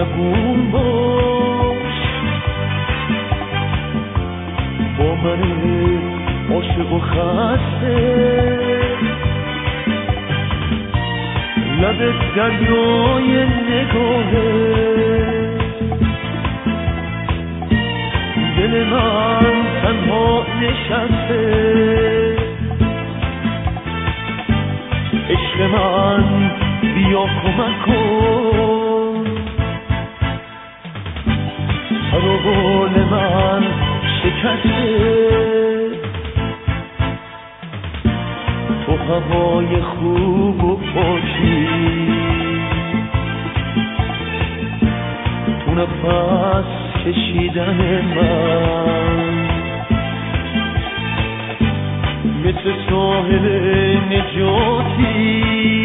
مهربون باش با من عاشق و خسته. لب دریای نگاهت دل من تنها نشسته. عشق من بیا کمک کن، سر و بال من شکسته. تو هوای خوب و پاکی، تو نفس کشیدن من، مثل ساحل نجاتی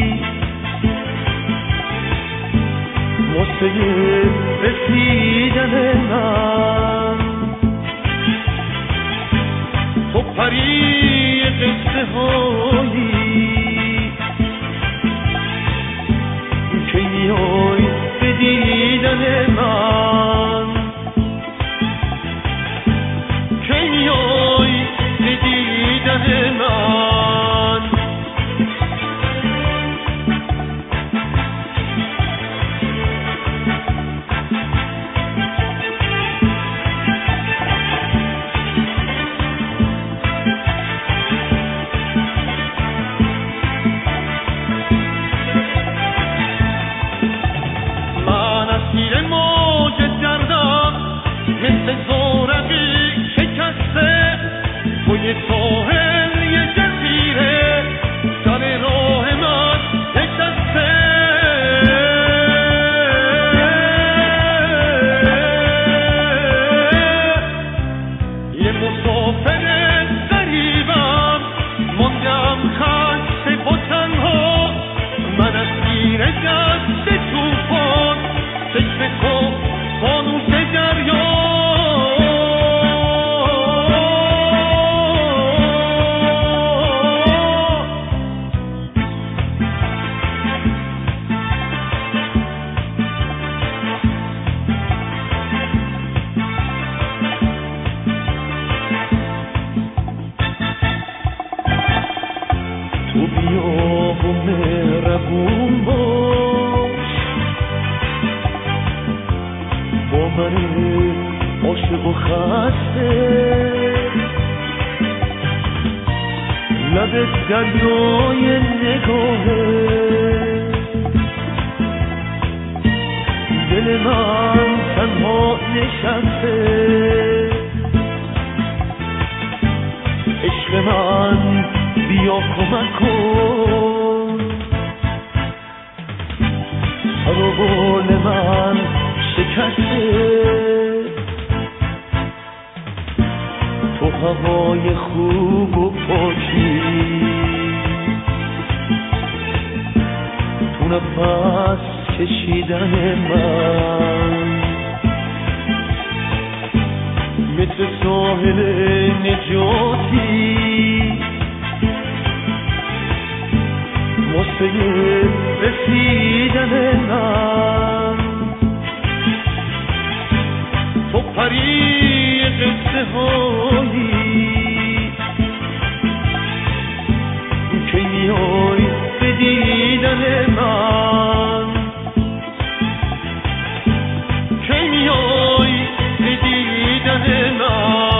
واسه رسیدن من. تو پری قصه هایی که میای به دیدن من، که میای به دیدن من. مثل زورقی شکسته توی ساحل یه جزیره سر راه من نشسته. یه مسافر غریبم موندم خسته و تنها، من اسیر دست توفان فکر کن فانوس دریا. تو بیا و مهربون باش با من عاشق و خسته. لب دریای نگاهت دل من تنها نشسته. عشق من بیا کمک کن، سر و بال من شکسته. تو هوای خوب و پاکی، تو نفس کشیدن من، مثل ساحل نجاتی واسه رسیدن من. تو پری قصه هایی که میای به دیدن من، که میای به دیدن من.